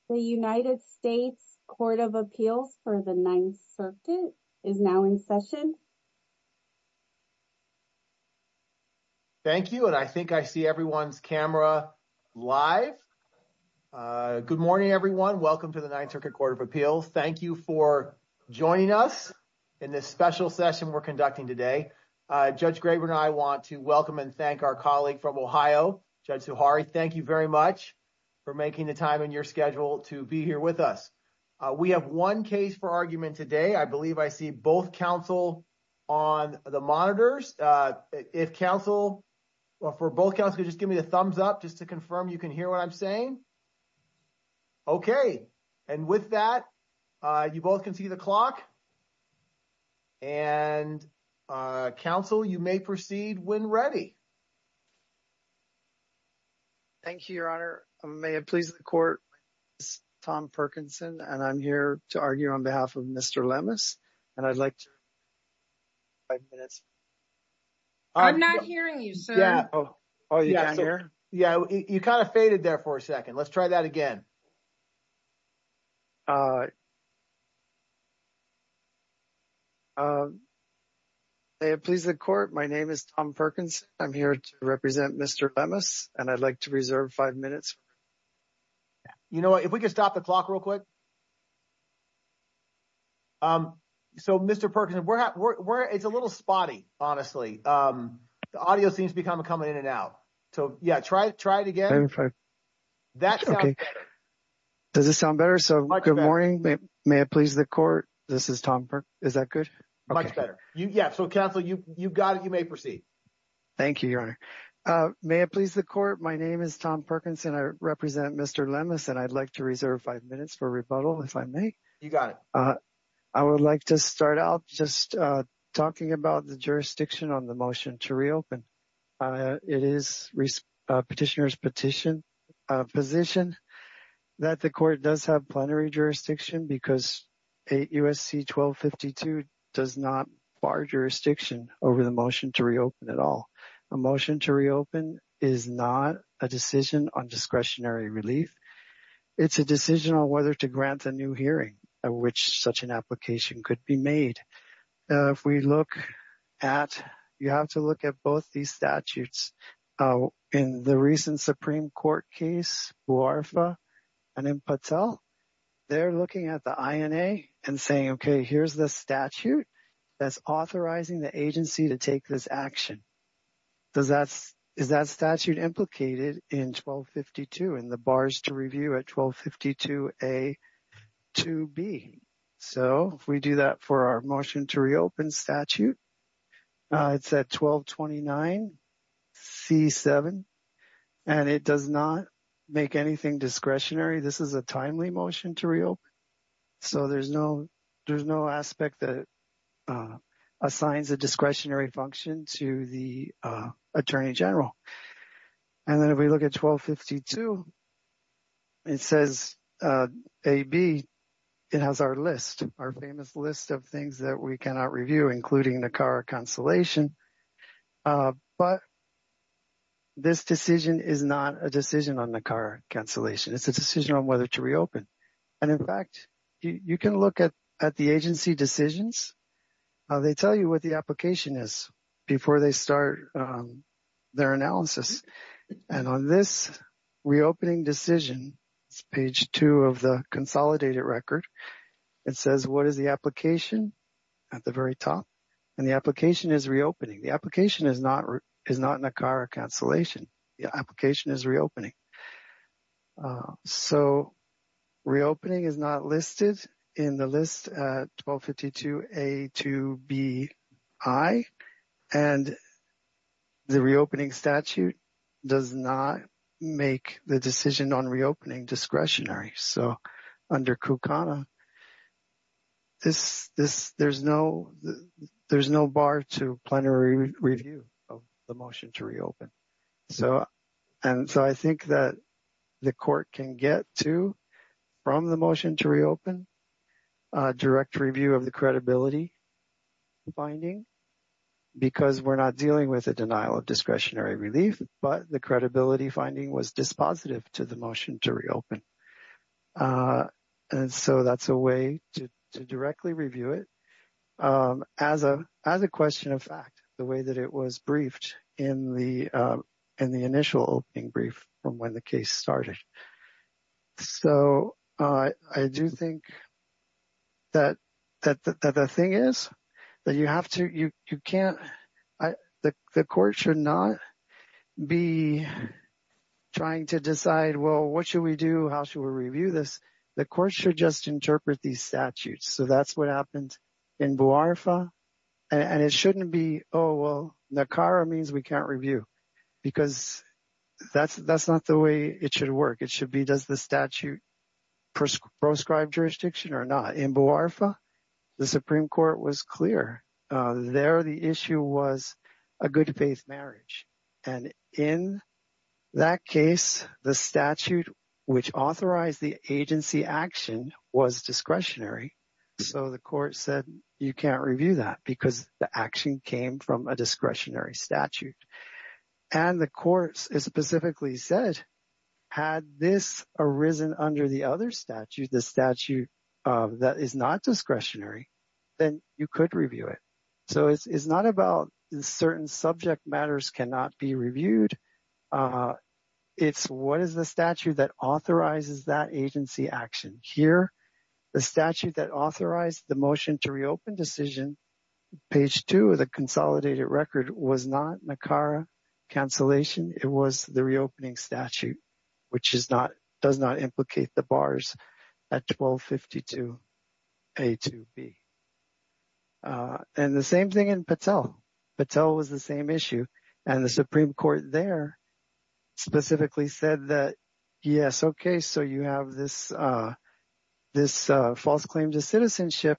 The United States Court of Appeals for the Ninth Circuit is now in session. Thank you, and I think I see everyone's camera live. Good morning, everyone. Welcome to the Ninth Circuit Court of Appeals. Thank you for joining us in this special session we're conducting today. Judge Graber and I want to welcome and thank our colleague from Ohio, Judge Suhari. Thank you very much for making the time in your schedule to be here with us. We have one case for argument today. I believe I see both counsel on the monitors. If counsel, well, for both counsel, could just give me the thumbs up just to confirm you can hear what I'm saying. Okay. And with that, you both can see the clock. And counsel, you may proceed when ready. Thank you, Your Honor. May it please the court, this is Tom Perkinson, and I'm here to argue on behalf of Mr. Lemus, and I'd like to 5 minutes. I'm not hearing you, sir. Yeah. Oh, you can't hear? Yeah, you kind of faded there for a second. Let's try that again. May it please the court, my name is Tom Perkinson. I'm here to represent Mr. Lemus, and I'd like to reserve 5 minutes. You know what? If we could stop the clock real quick. So, Mr. Perkinson, we're it's a little spotty, honestly. The audio seems to be coming in and out. So, yeah, try it again. That sounds okay. Better. Does it sound better? So, Much good better. morning. May it please the court. This is Tom Perkinson. Is that good? Much Okay. better. So counsel, you got it. You may proceed. Thank you, Your Honor. May it please the court. My name is Tom Perkinson. I represent Mr. Lemus, and I'd like to reserve 5 minutes for rebuttal, if I may. You got it. I would like to start out just talking about the jurisdiction on the motion to reopen. It is petitioner's position that the court does have plenary jurisdiction because 8 U.S.C. 1252 does not bar jurisdiction over the motion to reopen at all. A motion to reopen is not a decision on discretionary relief. It's a decision on whether to grant a new hearing at which such an application could be made. If we look at, you have to look at both these statutes. In the recent Supreme Court case, Buarfa and in Patel, they're looking at the INA and saying, okay, here's the statute that's authorizing the agency to take this action. Is that statute implicated in 1252 in the bars to review at 1252A 2B? So if we do that for our motion to reopen statute, it's at 1229 C7, and it does not make anything discretionary. This is a timely motion to reopen. So there's no aspect that assigns a discretionary function to the Attorney General. And then if we look at 1252, it says AB, it has our list, our famous list of things that we cannot review, including NACARA cancellation. But this decision is not a decision on NACARA cancellation. It's a decision on whether to reopen. And in fact, you can look at the agency decisions. They tell you what the application is before they start their analysis. And on this reopening decision, it's page 2 of the consolidated record. It says, what is the application at the very top? And the application is reopening. The application is not NACARA cancellation. The application is reopening. So reopening is not listed in the list at 1252A2BI, and the reopening statute does not make the decision on reopening discretionary. So under Kukana, there's no bar to plenary review of the motion to reopen. So I think that the court can get to, from the motion to reopen, direct review of the credibility finding, because we're not dealing with a denial of discretionary relief, but the credibility finding was dispositive to the motion to reopen. And so that's a way to directly review it as a question of fact, the way that it was briefed in the initial opening brief from when the case started. So I do think that the thing is that you can't. The court should not be trying to decide, well, what should we do? How should we review this? The court should just interpret these statutes. So that's what happened in Buarfa. And it shouldn't be, oh, well, NACARA means we can't review, because that's not the way it should work. It should be, does the statute proscribe jurisdiction or not? In Buarfa, the Supreme Court was clear. There, the issue was a good faith marriage. And in that case, the statute which authorized the agency action was discretionary. So the court said you can't review that because the action came from a discretionary statute. And the court specifically said, had this arisen under the other statute, the statute that is not discretionary, then you could review it. So it's not about certain subject matters cannot be reviewed. It's what is the statute that authorizes that agency action. Here, the statute that authorized the motion to reopen decision, page 2 of the consolidated record, was not NACARA cancellation. It was the reopening statute, which does not implicate the bars at 1252 A2B. And the same thing in Patel. Patel was the same issue. And the Supreme Court there specifically said that, yes, okay, so you have this false claim to citizenship.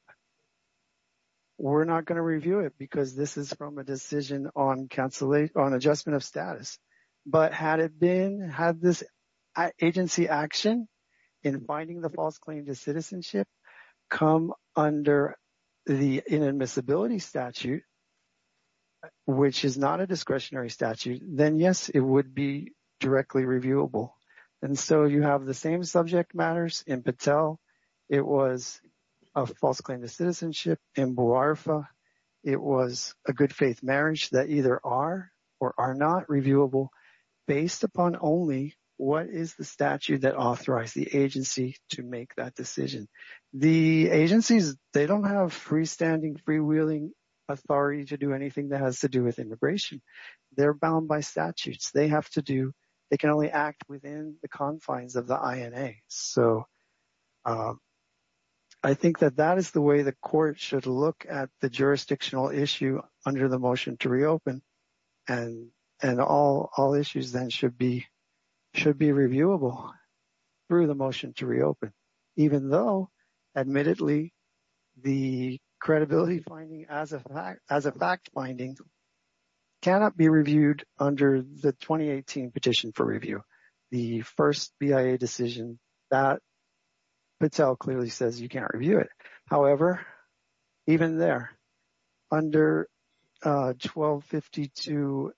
We're not going to review it because this is from a decision on cancellation, on adjustment of status. But had this agency action in finding the false claim to citizenship come under the inadmissibility statute, which is not a discretionary statute, then yes, it would be directly reviewable. And so you have the same subject matters in Patel. It was a false claim to citizenship. In Buarfa, it was a good faith marriage that either are or are not reviewable based upon only what is the statute that authorized the agency to make that decision. The agencies, they don't have freestanding, freewheeling authority to do anything that has to do with immigration. They're bound by statutes. They can only act within the confines of the INA. So I think that is the way the court should look at the jurisdictional issue under the motion to reopen, and all issues then should be reviewable through the motion to reopen, even though admittedly the credibility finding as a fact finding cannot be reviewed under the 2018 petition for review. The first BIA decision, that Patel clearly says you can't review it. However, even there, under 1252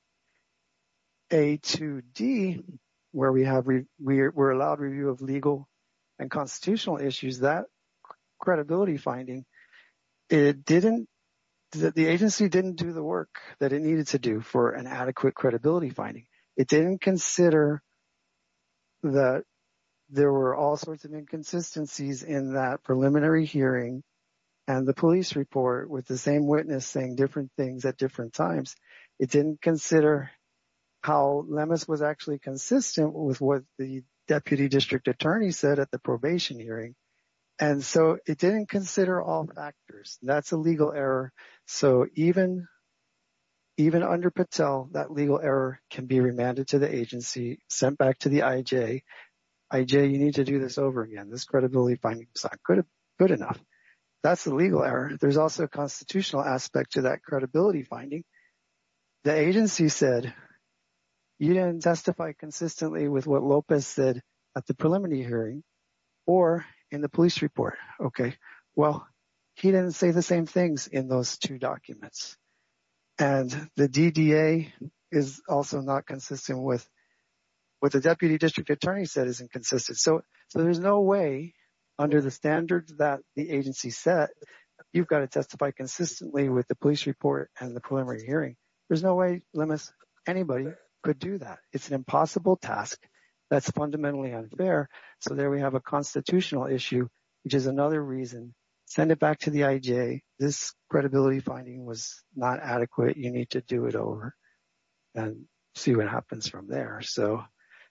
A2D, where we're allowed review of legal and constitutional issues, that credibility finding, the agency didn't do the work that it needed to do for an adequate credibility finding. It didn't consider that there were all sorts of inconsistencies in that preliminary hearing and the police report with the same witness saying different things at different times. It didn't consider how Lemus was actually consistent with what the deputy district attorney said at the probation hearing. And so it didn't consider all factors. That's a legal error. So even under Patel, that legal error can be remanded to the agency, sent back to the IJ. IJ, you need to do this over again. This credibility finding is not good enough. That's the legal error. There's also a constitutional aspect to that credibility finding. The agency said, you didn't testify consistently with what Lopez said at the preliminary hearing or in the police report. Okay, well, he didn't say the same things in those two documents. And the DDA is also not consistent with what the deputy district attorney said is inconsistent. So there's no way under the standards that the agency set, you've got to testify consistently with the police report and the preliminary hearing. There's no way, Lemus, anybody could do that. It's an impossible task. That's fundamentally unfair. So there we have a constitutional issue, which is another reason. Send it back to the IJ. This credibility finding was not adequate. You need to do it over and see what happens from there. So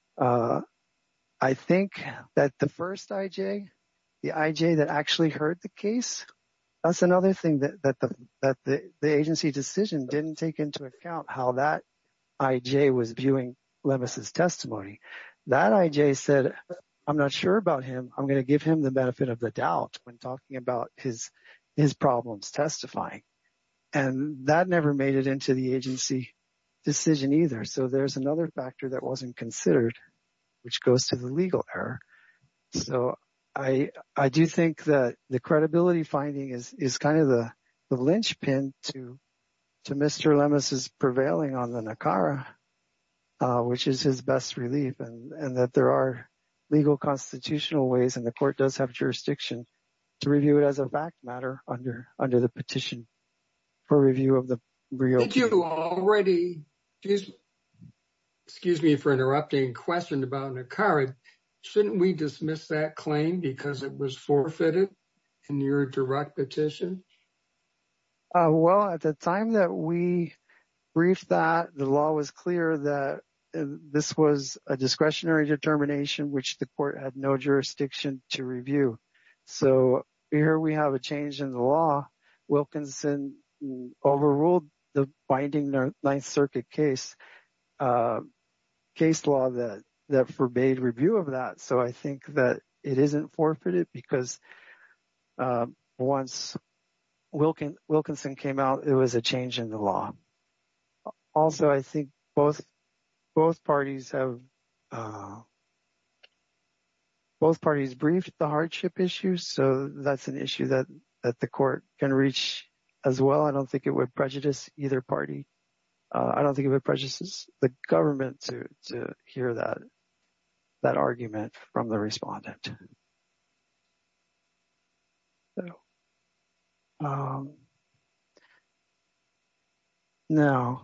I think that the first IJ, the IJ that actually heard the case, that's another thing that the agency decision didn't take into account how that IJ was viewing Lemus's testimony. That IJ said, I'm not sure about him. I'm going to give him the benefit of the doubt when talking about his problems testifying. And that never made it into the agency decision either. So there's another factor that wasn't considered, which goes to the legal error. So I do think that the credibility finding is kind of the linchpin to Mr. Lemus's prevailing on the NACARA, which is his best relief, and that there are legal constitutional ways, and the court does have jurisdiction to review it as a fact matter under the petition for review of the reopening. Did you already, excuse me for interrupting, question about NACARA, shouldn't we dismiss that claim because it was forfeited in your direct petition? Well, at the time that we briefed that, the law was clear that this was a discretionary determination, which the court had no jurisdiction to review. So here we have a change in the law. Wilkinson overruled the binding Ninth Circuit case law that forbade review of that. So I think that it isn't forfeited because once Wilkinson came out, it was a change in the law. Also, I think both parties briefed the hardship issue, so that's an issue that the court can reach as well. I don't think it would prejudice either party. I don't think it would prejudice the government to hear that argument from the respondent. So, now,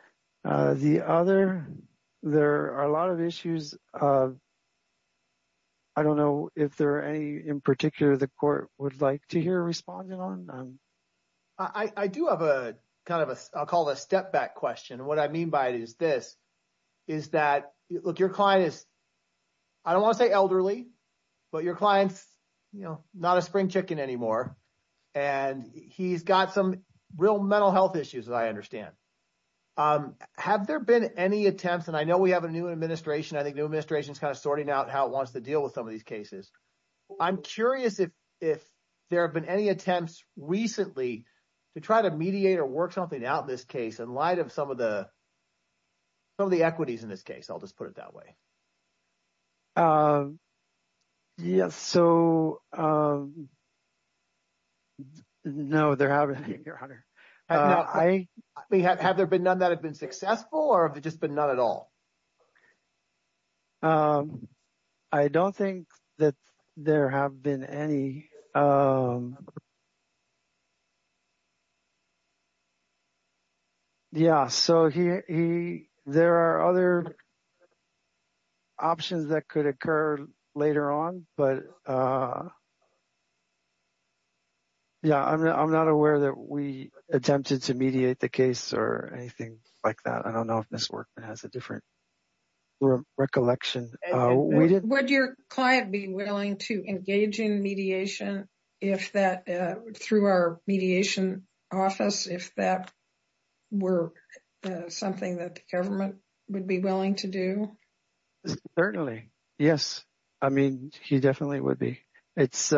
there are a lot of issues. I don't know if there are any in particular the court would like to hear responded on. I do have a kind of I'll call it a step back question. And what I mean by it is that, look, your client is, I don't want to say elderly, but your client's, not a spring chicken anymore. And he's got some real mental health issues, as I understand. Have there been any attempts, and I know we have a new administration. I think new administration is kind of sorting out how it wants to deal with some of these cases. I'm curious if there have been any attempts recently to try to mediate or work something out in this case in light of some of the equities in this case. I'll just put it that way. Yes. So, no, there haven't, Your Honor. Have there been none that have been successful, or have there just been none at all? I don't think that there have been any. Yeah, so there are other options that could occur later on, but yeah, I'm not aware that we attempted to mediate the case or anything like that. I don't know if Ms. Workman has a different recollection. Would your client be willing to engage in mediation if that through our mediation office, if that were something that the government would be willing to do? Certainly, yes. I mean, he definitely would be. It's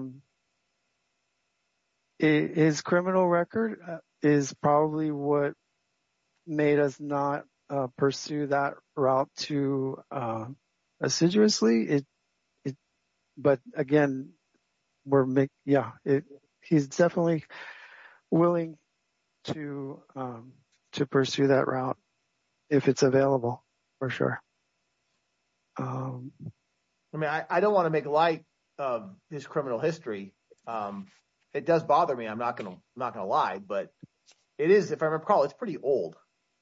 his criminal record is probably what made us not pursue that route too assiduously. But again, he's definitely willing to pursue that route if it's available, for sure. I mean, I don't want to make light of his criminal history. It does bother me. I'm not gonna lie, but it is, if I recall, it's pretty old.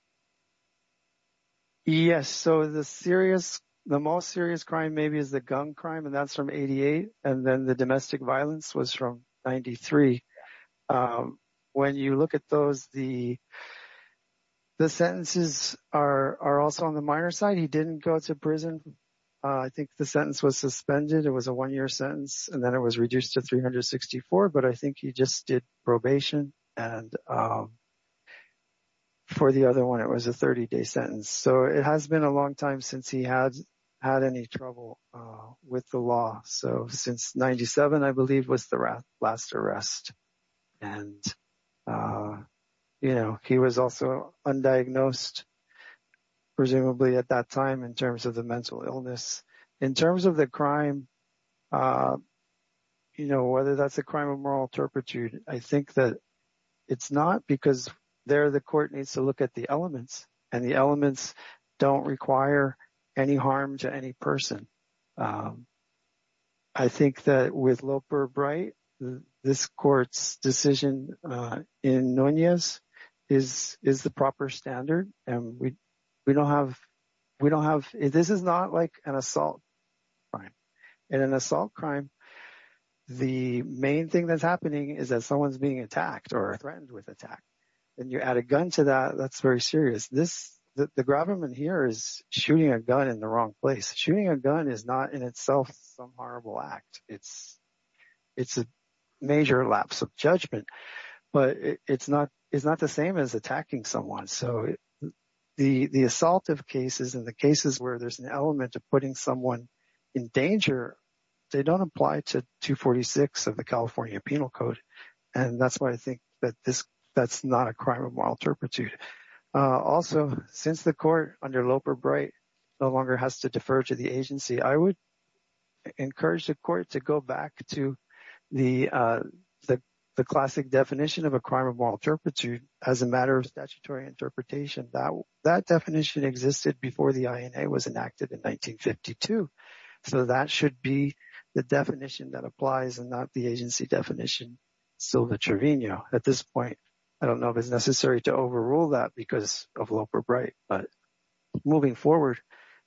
Yes. So the most serious crime maybe is the gun crime, and that's from 88. And then the domestic violence was from 93. When you look at those, the sentences are also on the minor side. He didn't go to prison. I think the sentence was suspended. It was a 1-year sentence, and then it was reduced to 364. But I think he just did probation, and for the other one, it was a 30-day sentence. So it has been a long time since he had any trouble with the law. So since 97, I believe, was the last arrest, and he was also undiagnosed, presumably at that time, in terms of the mental illness. In terms of the crime, whether that's a crime of moral turpitude, I think that it's not, because there the court needs to look at the elements, and the elements don't require any harm to any person. I think that with Loper Bright, this court's decision in Nunez is the proper standard, and we don't have, this is not like an assault crime. In an assault crime, the main thing that's happening is that someone's being attacked or threatened with attack. And you add a gun to that, that's very serious. The gravamen here is shooting a gun in the wrong place. Shooting a gun is not in itself some horrible act. It's a major lapse of judgment, but it's not the same as attacking someone. So the assaultive cases and the cases where there's an element of putting someone in danger, they don't apply to 246 of the California Penal Code. And that's why I think that that's not a crime of moral turpitude. Also, since the court under Loper Bright no longer has to defer to the agency, I would encourage the court to go back to the classic definition of a crime of moral turpitude as a matter of statutory interpretation. That definition existed before the INA was enacted in 1952. So that should be the definition that applies, and not the agency definition, Silva Trevino. At this point, I don't know if it's necessary to overrule that because of Loper Bright, but moving forward,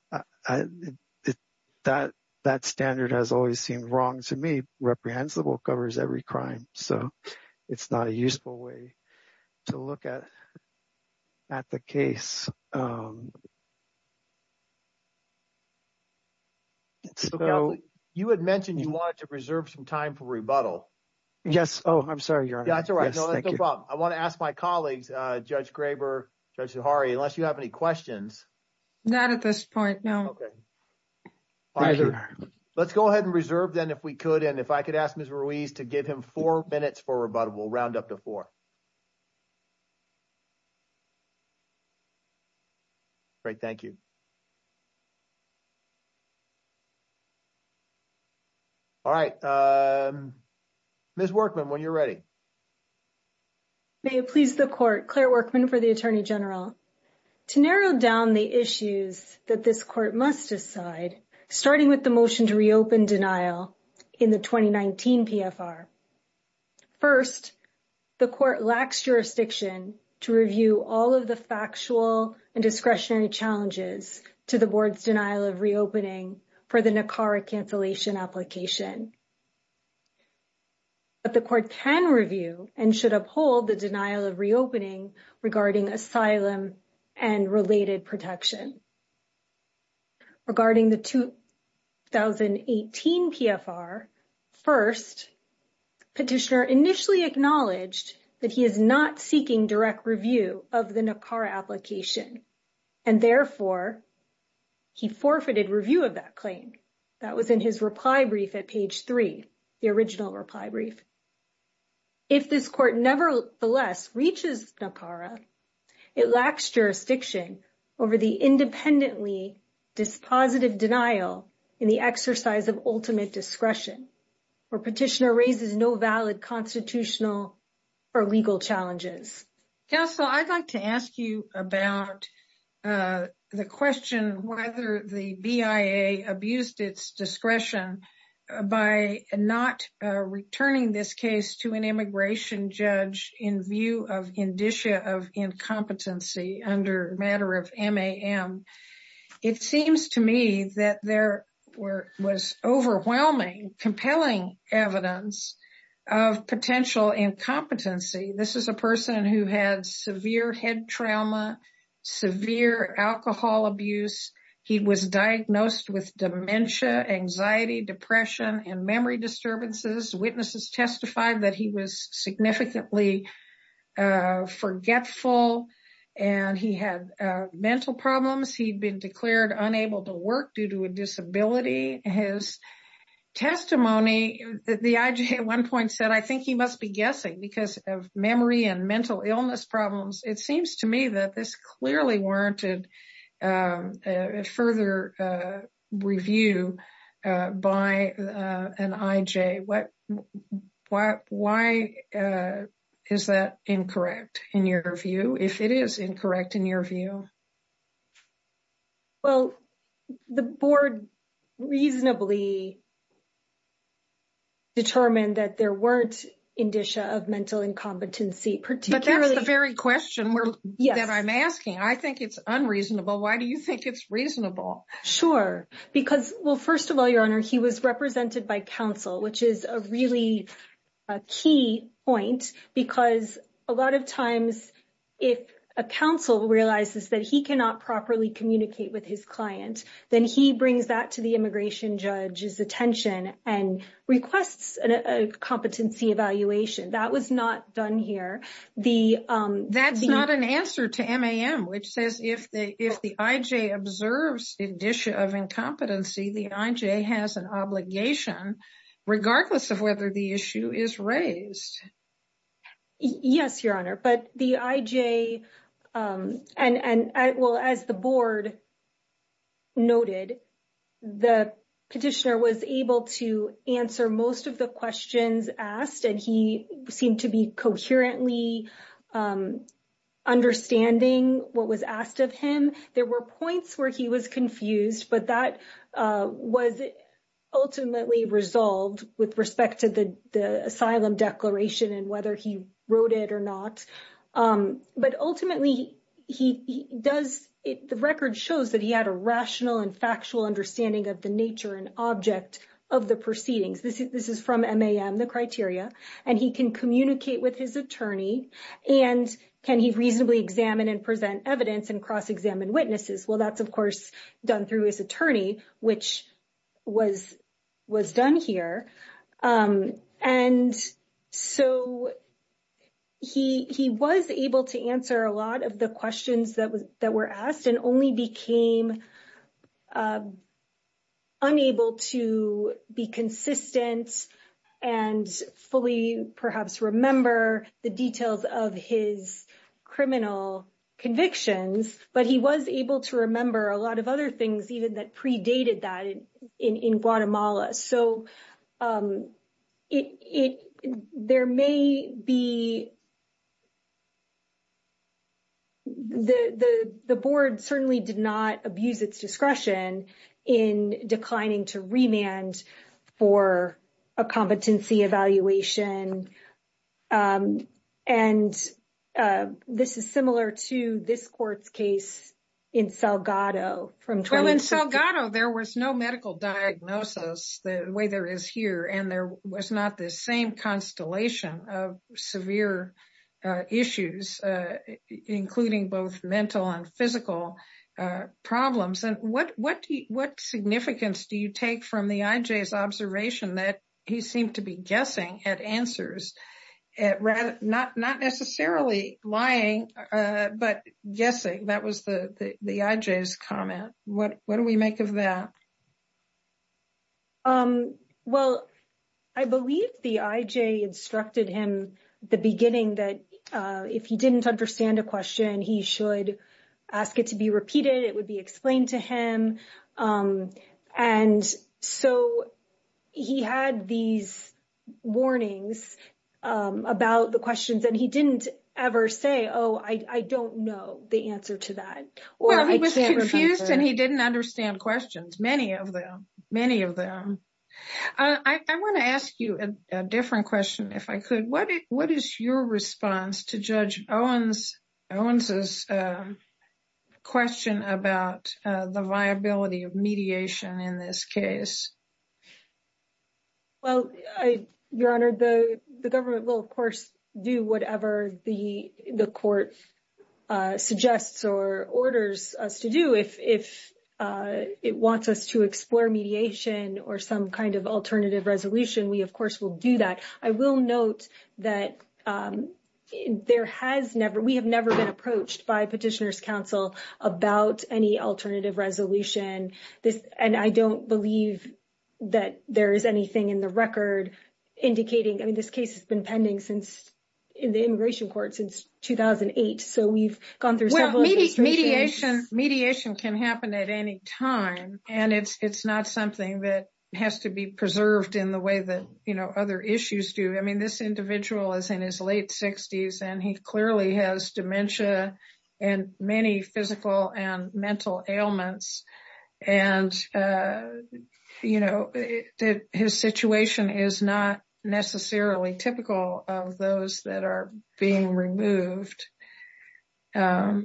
that standard has always seemed wrong to me. Reprehensible covers every crime, so it's not a useful way to look at the case. So Counsel, you had mentioned you wanted to reserve some time for rebuttal. Yes. Oh, I'm sorry, Your Honor. Yeah, that's all right. Yes, no, that's no problem. I want to ask my colleagues, Judge Graber, Judge Zahari, unless you have any questions. Not at this point, no. Okay. All right. Let's go ahead and reserve then, if we could, and if I could ask Ms. Ruiz to give him 4 minutes for rebuttal. We'll round up to 4. Great, thank you. All right, Ms. Workman, when you're ready. May it please the court, Claire Workman for the Attorney General. To narrow down the issues that this court must decide, starting with the motion to reopen denial in the 2019 PFR. First, the court lacks jurisdiction to review all of the factual and discretionary challenges to the board's denial of reopening for the NACARA cancellation application. But the court can review and should uphold the denial of reopening regarding asylum and related protection. Regarding the 2018 PFR, first, petitioner initially acknowledged that he is not seeking direct review of the NACARA application, and therefore he forfeited review of that claim. That was in his reply brief at page 3, the original reply brief. If this court nevertheless reaches NACARA, it lacks jurisdiction over the independently dispositive denial in the exercise of ultimate discretion, where petitioner raises no valid constitutional or legal challenges. Counsel, I'd like to ask you about the question whether the BIA abused its discretion by not returning this case to an immigration judge in view of indicia of incompetency under matter of MAM. It seems to me that there was overwhelming, compelling evidence of potential incompetency. This is a person who had severe head trauma, severe alcohol abuse. He was diagnosed with dementia, anxiety, depression, and memory disturbances. Witnesses testified that he was significantly forgetful, and he had mental problems. He'd been declared unable to work due to a disability. His testimony, the IJ at one point said, I think he must be guessing because of memory and mental illness problems. It seems to me that this clearly warranted a further review by an IJ. Why is that incorrect in your view, if it is incorrect in your view? Well, the board reasonably determined that there weren't indicia of mental incompetency, particularly. But that's the very question that I'm asking. I think it's unreasonable. Why do you think it's reasonable? Sure. Because, well, first of all, Your Honor, he was represented by counsel, which is a really key point, because a lot of times if a counsel realizes that he cannot properly communicate with his client, then he brings that to the immigration judge's attention and requests a competency evaluation. That was not done here. That's not an answer to MAM, which says if the IJ observes indicia of incompetency, the IJ has an obligation, regardless of whether the issue is raised. Yes, Your Honor. But the IJ, as the board noted, the petitioner was able to answer most of the questions asked, and he seemed to be coherently understanding what was asked of him. There were points where he was confused, but that was ultimately resolved with respect to the asylum declaration and whether he wrote it or not. But ultimately, the record shows that he had a rational and factual understanding of the nature and object of the proceedings. This is from MAM, the criteria, and he can communicate with his attorney, and can he reasonably examine and present evidence and cross-examine witnesses? Well, that's, of course, done through his attorney, which was done here. And so he was able to answer a lot of the questions that were asked, and only became unable to be consistent and fully perhaps remember the details of his criminal convictions, but he was able to remember a lot of other things even that predated that in Guatemala. So there may be the board certainly did not abuse its discretion in declining to remand for a competency evaluation. And this is similar to this court's case in Salgado from 2016. Well, in Salgado, there was no medical diagnosis the way there is here, and there was not the same constellation of severe issues, including both mental and physical problems. And what significance do you take from the IJ's observation that he seemed to be guessing at answers, rather not necessarily lying, but guessing? That was the IJ's comment. What do we make of that? Well, I believe the IJ instructed him at the beginning that if he didn't understand a question, he should ask it to be repeated. It would be explained to him. And so he had these warnings about the questions, and he didn't ever say, oh, I don't know the answer to that. Or well, he I was can't confused remember. and he didn't understand questions, many of them. I want to ask you a different question, if I could. What is your response to Judge Owens's question about the viability of mediation in this case? Well, Your Honor, the government will, of course, do whatever the court suggests or orders us to do. If it wants us to explore mediation or some kind of alternative resolution, we, of course, will do that. I will note that we have never been approached by Petitioner's Counsel about any alternative resolution. And I don't believe that there is anything in the record indicating, I mean, this case has been pending in the immigration court since 2008. So we've gone through several mediation can happen at any time. And it's not something that has to be preserved in the way that, other issues do. I mean, this individual is in his late 60s and he clearly has dementia and many physical and mental ailments. And, his situation is not necessarily typical of those that are being removed. So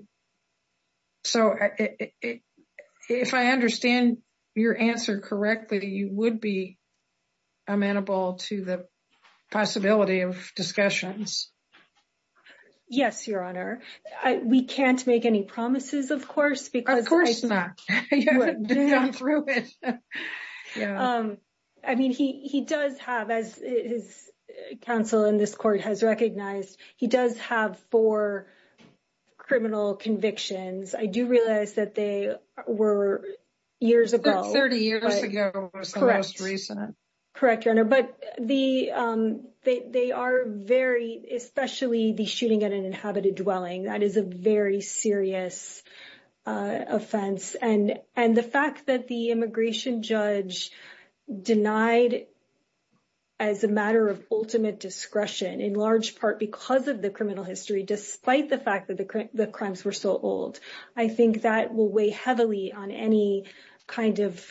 if I understand your answer correctly, you would be amenable to the possibility of discussions. Yes, Your Honor. We can't make any promises, of course, because... Of course not. You haven't gone through it. Yeah. I mean, he does have, as his counsel in this court has recognized, he does have 4 criminal convictions. I do realize that they were years ago. 30 years ago was the most recent. Correct, Your Honor. But they are very, especially the shooting at an inhabited dwelling. That is a very serious offense. And the fact that the immigration judge denied as a matter of ultimate discretion, in large part because of the criminal history, despite the fact that the crimes were so old, I think that will weigh heavily on any kind of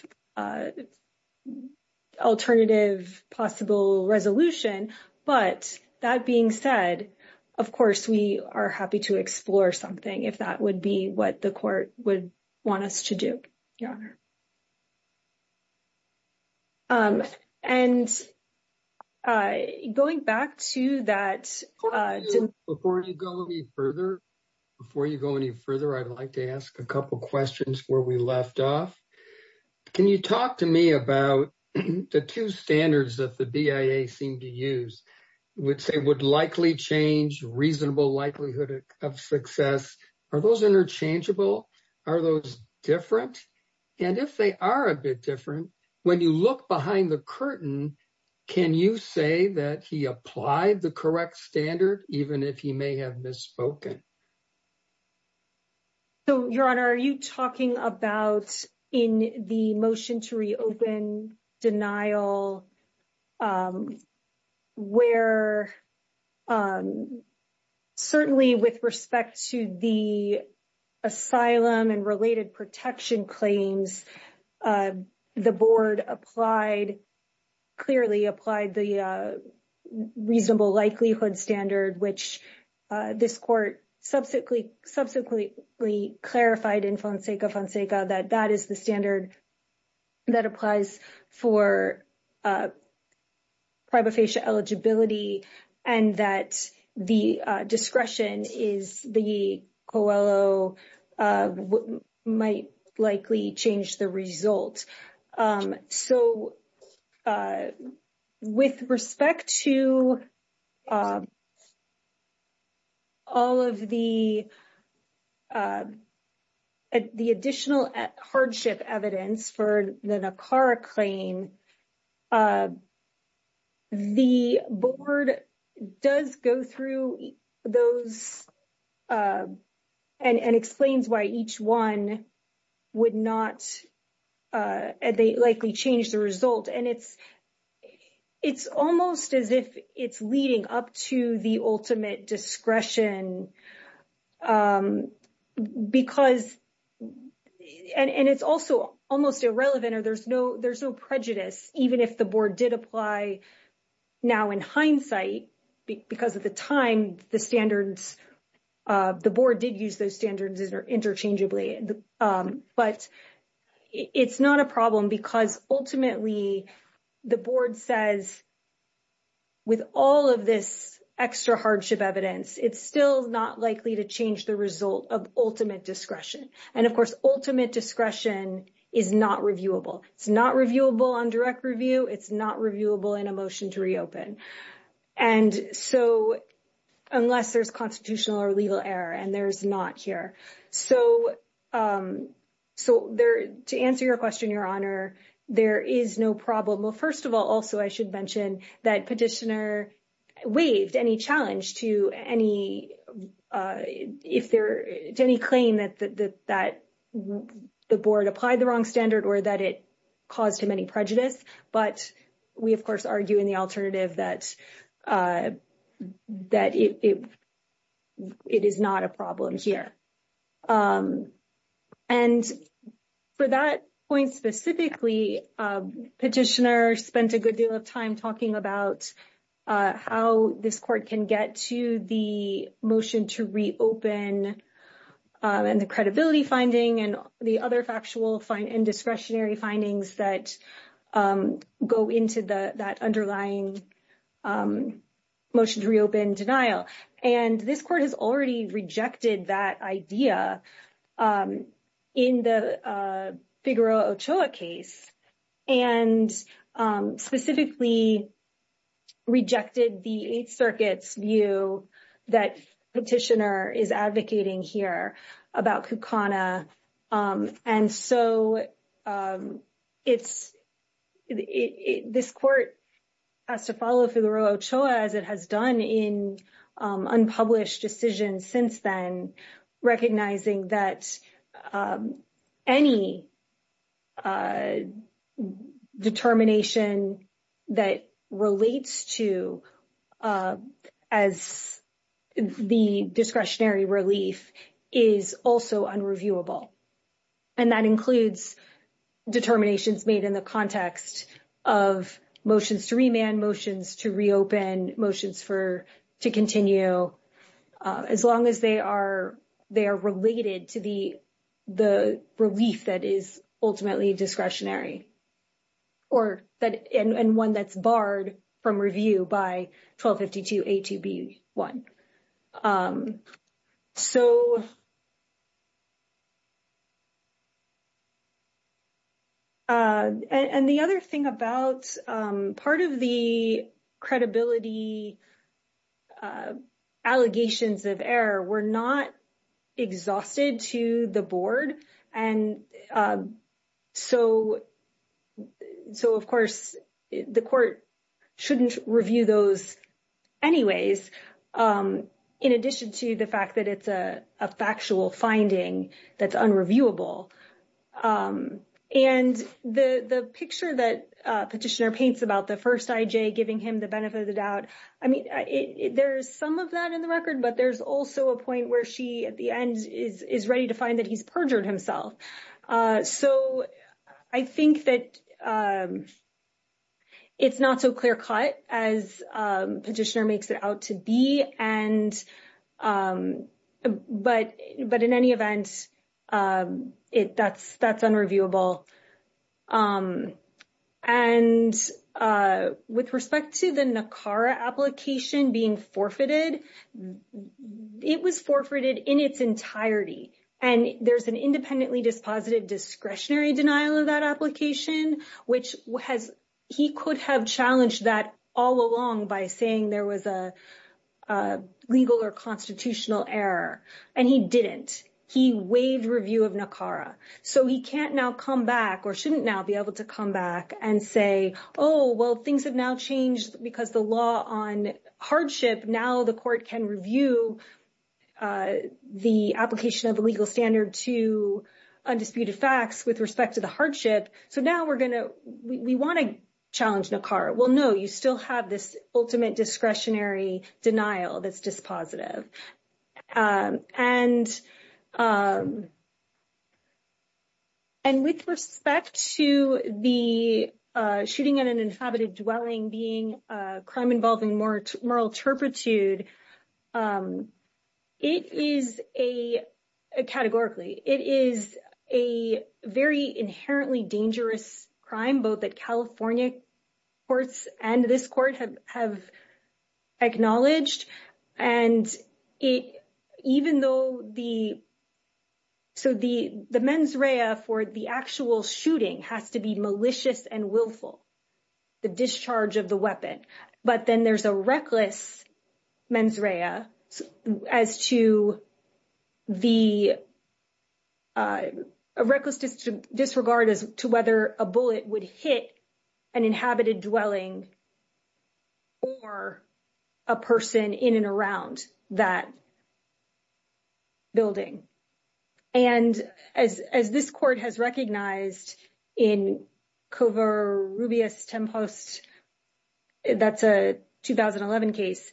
alternative possible resolution. But that being said, of course, we are happy to explore something if that would be what the court would want us to do, Your Honor. And going back to that... Before you go any further, I'd like to ask a couple questions where we left off. Can you talk to me about the 2 standards that the BIA seemed to use? Would likely change, reasonable likelihood of success. Are those interchangeable? Are those different? And if they are a bit different, when you look behind the curtain, can you say that he applied the correct standard, even if he may have misspoken? So, Your Honor, are you talking about in the motion to reopen denial where certainly with respect to the asylum and related protection claims, the board clearly applied the reasonable likelihood standard, which this court subsequently clarified in Fonseca that is the standard that applies for prima facie eligibility, and that the discretion is the Coelho might likely change the result. So with respect to all of the additional hardship evidence for the NACARA claim, the board does go through those and explains why each one would not, they likely change the result. And it's almost as if it's leading up to the ultimate discretion, because, and it's also almost irrelevant, or there's no prejudice, even if the board did apply now in hindsight, because at the time the standards, the board did use those standards interchangeably, but it's not a problem, because ultimately the board says, with all of this extra hardship evidence, it's still not likely to change the result of ultimate discretion. And of course, ultimate discretion is not reviewable. It's not reviewable on direct review. It's not reviewable in a motion to reopen. And so unless there's constitutional or legal error, and there's not here. So there, to answer your question, Your Honor, there is no problem. Well, first of all, also I should mention that petitioner waived any challenge to any any claim that the board applied the wrong standard or that it caused him any prejudice. But we of course argue in the alternative that it is not a problem here. And for that point specifically, petitioner spent a good deal of time talking about how this court can get to the motion to reopen and the credibility finding and the other factual and discretionary findings that go into that underlying motion to reopen denial. And this court has already rejected that idea in the Figueroa Ochoa case, and specifically rejected the Eighth Circuit's view that petitioner is advocating here about Kukana. And so this court has to follow Figueroa Ochoa as it has done in unpublished decisions since then, recognizing that any determination that relates to as the discretionary relief is also unreviewable. And that includes determinations made in the context of motions to remand, motions to reopen, motions to continue, as long as they are related to the relief that is ultimately discretionary, or that and one that's barred from review by 1252 A2B1. And the other thing about part of the credibility allegations of error were not exhausted to the board. And so of course, the court shouldn't review those anyways, in addition to the fact that it's a factual finding that's unreviewable. And the picture that petitioner paints about the first IJ giving him the benefit of the doubt, I mean, there's some of that in the record, but there's also a point where she at the end is ready to find that he's perjured himself. So I think that it's not so clear cut as petitioner makes it out to be. And but in any event, that's unreviewable. And with respect to the NACARA application being forfeited, it was forfeited in its entirety. And there's an independently dispositive discretionary denial of that application, which he could have challenged that all along by saying there was a legal or constitutional error, and he didn't. He waived review of NACARA. So he can't now come back, or shouldn't now be able to come back and say, oh, well, things have now changed because the law on hardship, now the court can review the application of a legal standard to undisputed facts with respect to the hardship. So now we want to challenge NACARA. Well, no, you still have this ultimate discretionary denial that's dispositive. And with respect to the shooting at an inhabited dwelling being a crime involving moral turpitude, it is categorically, it is a very inherently dangerous crime, both that California courts and this court have acknowledged. And even though the mens rea for the actual shooting has to be malicious and willful, the discharge of the weapon, but then there's a reckless mens rea as to a reckless disregard as to whether a bullet would hit an inhabited dwelling or a person in and around that building. And as this court has recognized in Covarrubias Tempest, that's a 2011 case,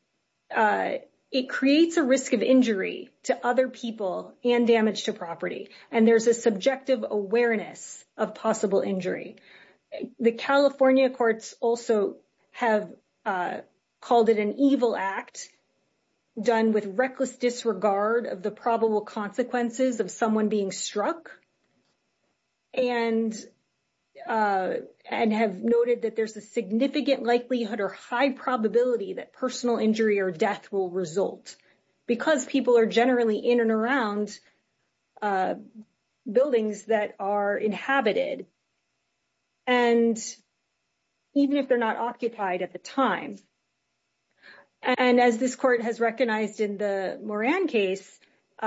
it creates a risk of injury to other people and damage to property. And there's a subjective awareness of possible injury. The California courts also have called it an evil act done with reckless disregard of the probable consequences of someone being struck, and have noted that there's a significant likelihood or high probability that personal injury or death will result because people are generally in and around buildings that are inhabited, and even if they're not occupied at the time. And as this court has recognized in the Moran case,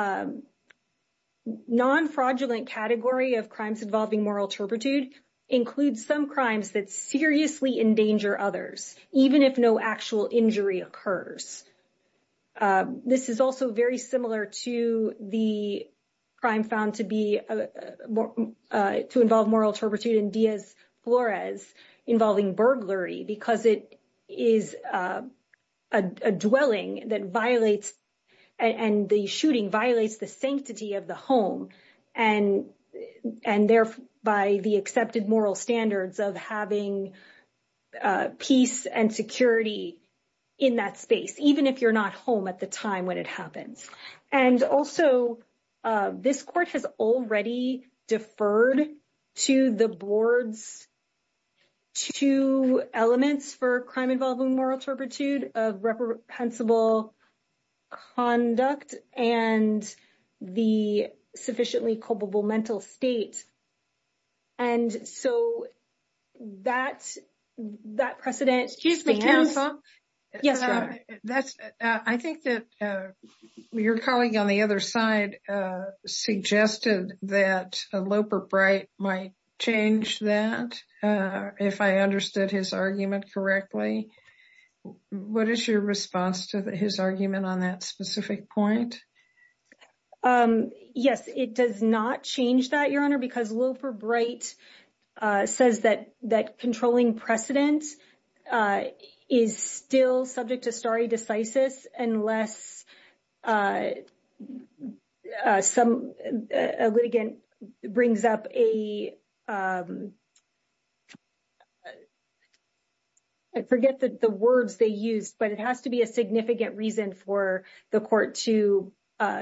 non-fraudulent category of crimes involving moral turpitude includes some crimes that seriously endanger others, even if no actual injury occurs. This is also very similar to the crime found to be to involve moral turpitude in Diaz-Flores involving burglary, because it is a dwelling that violates, and the shooting violates the sanctity of the home, and thereby the accepted moral standards of having peace and security in that space, even if you're not home at the time when it happens. And also, this court has already deferred to the board's two elements for crime involving moral turpitude of reprehensible conduct and the sufficiently culpable mental state. And so that precedent. Excuse me, counsel. Yes, Your Honor. I think that your colleague on the other side suggested that Loper-Bright might change that, if I understood his argument correctly. What is your response to his argument on that specific point? Yes, it does not change that, Your Honor, because Loper-Bright says that controlling precedent is still subject to stare decisis unless a litigant brings up I forget the words they used, but it has to be a significant reason for the court to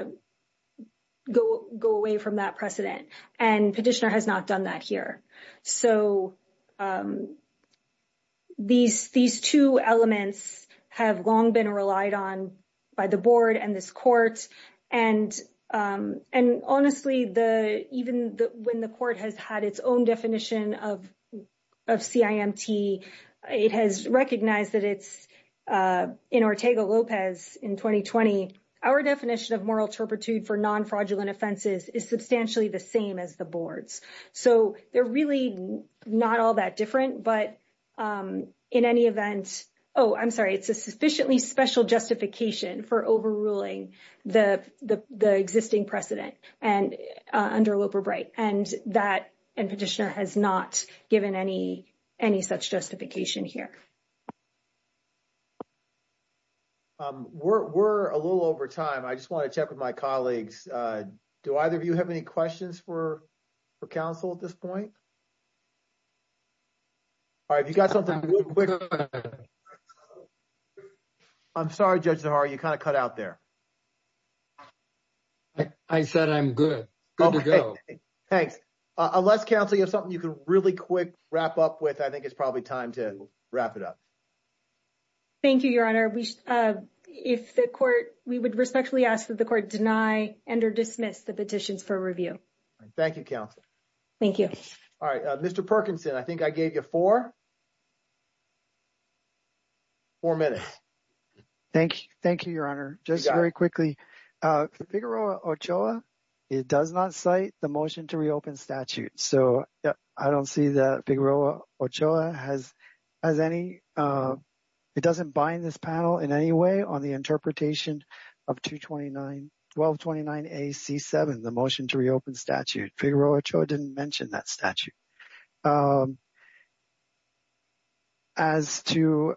go away from that precedent. And petitioner has not done that here. So these two elements have long been relied on by the board and this court. And honestly, when the court has had its own definition of CIMT, it has recognized that it's in Ortega-Lopez in 2020, our definition of moral turpitude for non-fraudulent offenses is substantially the same as the board's. So they're really not all that different, but in any event, it's a sufficiently special justification for overruling the existing precedent and under Loper-Bright, and petitioner has not given any any such justification here. We're a little over time. I just want to check with my colleagues. Do either of you have any questions for counsel at this point? All right, if you got something real quick. I'm sorry, Judge Zahara, you kind of cut out there. I said I'm good. Good to go. Thanks. Unless, counsel, you have something you can really quick wrap up with, I think it's probably time to wrap it up. Thank you, Your Honor. If the court, we would respectfully ask that the court deny and or dismiss the petitions for review. Thank you, counsel. Thank you. All right, Mr. Perkinson, I think I gave you 4 minutes. Thank you, Your Honor. Just very quickly, Figueroa Ochoa, it does not cite the motion to reopen statute. So I don't see that Figueroa Ochoa has any, it doesn't bind this panel in any way on the interpretation of 1229A C7, the motion to reopen statute. Figueroa Ochoa didn't mention that statute. As to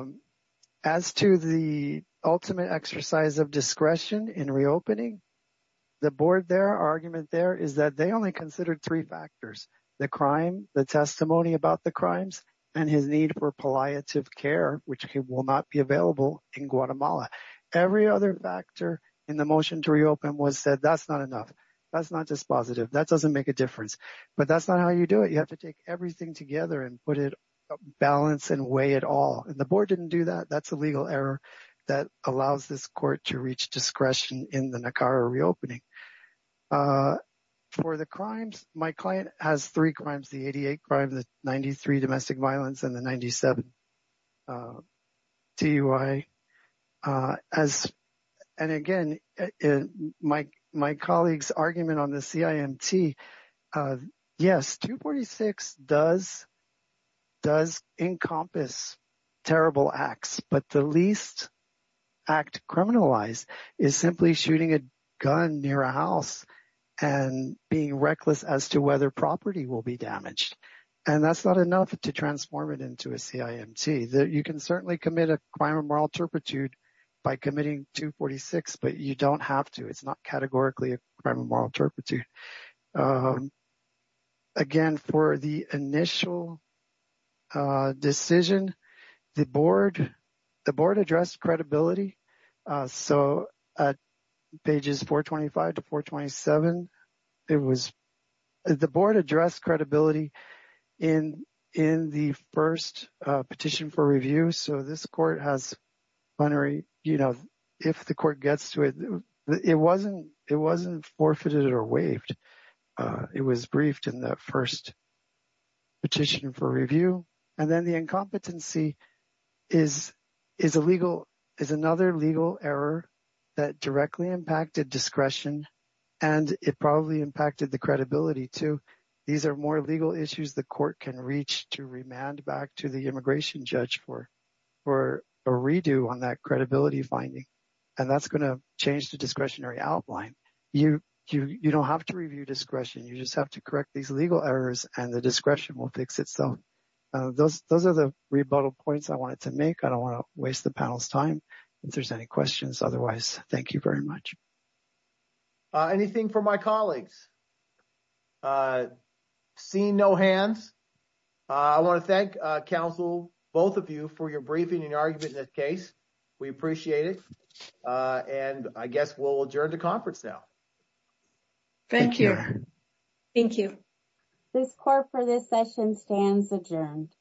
the ultimate exercise of discretion in reopening, the board there, our argument there is that they only considered 3 factors: the crime, the testimony about the crimes, and his need for palliative care, which will not be available in Guatemala. Every other factor in the motion to reopen was said, that's not enough. That's not dispositive. That doesn't make a difference. But that's not how you do it. You have to take everything together and put it, balance and weigh it all. And the board didn't do that. That's a legal error that allows this court to reach discretion in the NACARA reopening. For the crimes, my client has 3 crimes: the 88 crime, the 93 domestic violence, and the 97 DUI. And again, my colleague's argument on the CIMT, yes, 246 does encompass terrible acts, but the least act criminalized is simply shooting a gun near a house and being reckless as to whether property will be damaged. And that's not enough to transform it into a CIMT. You can certainly commit a crime of moral turpitude by committing 246, but you don't have to. It's not categorically a crime of moral turpitude. Again, for the initial decision, the board addressed credibility. So at pages 425 to 427, the board addressed credibility in the first petition for review. So this court has plenary, if the court gets to it, it wasn't forfeited or waived. It was briefed in the first petition for review. And then the incompetency is another legal error that directly impacted discretion, and it probably impacted the credibility too. These are more legal issues the court can reach to remand back to the immigration judge for a redo on that credibility finding. And that's going to change the discretionary outline. You don't have to review discretion. You just have to correct these legal errors and the discretion will fix itself. Those are the rebuttal points I wanted to make. I don't want to waste the panel's time. If there's any questions, otherwise, thank you very much. Anything from my colleagues? Seeing no hands, I want to thank counsel, both of you, for your briefing and your argument in this case. We appreciate it. And I guess we'll adjourn to conference now. Thank you. Thank you. This court for this session stands adjourned.